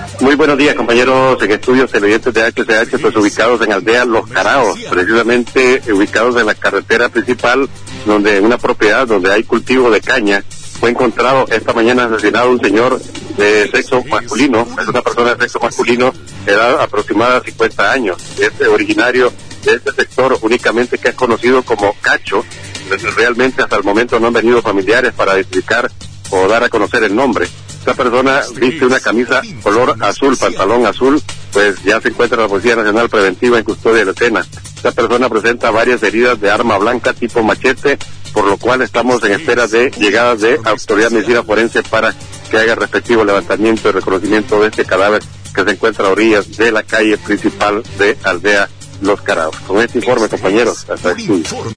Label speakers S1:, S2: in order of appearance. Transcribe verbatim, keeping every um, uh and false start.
S1: Muy buenos días, compañeros en estudios televidentes de H C H, pues ubicados en aldea Los Caraos, precisamente ubicados en la carretera principal, donde en una propiedad donde hay cultivo de caña, fue encontrado esta mañana asesinado un señor de sexo masculino, es una persona de sexo masculino, edad aproximada de cincuenta años, es originario de este sector únicamente, que es conocido como Cacho. Realmente hasta el momento no han venido familiares para identificar o dar a conocer el nombre. Esta persona viste una camisa color azul, pantalón azul, pues ya se encuentra la Policía Nacional Preventiva en custodia de la escena. Esta persona presenta varias heridas de arma blanca tipo machete, por lo cual estamos en espera de llegada de autoridad de medicina forense para que haga respectivo levantamiento y reconocimiento de este cadáver que se encuentra a orillas de la calle principal de aldea Los Caraos. Con este informe, compañeros, hasta el estudio.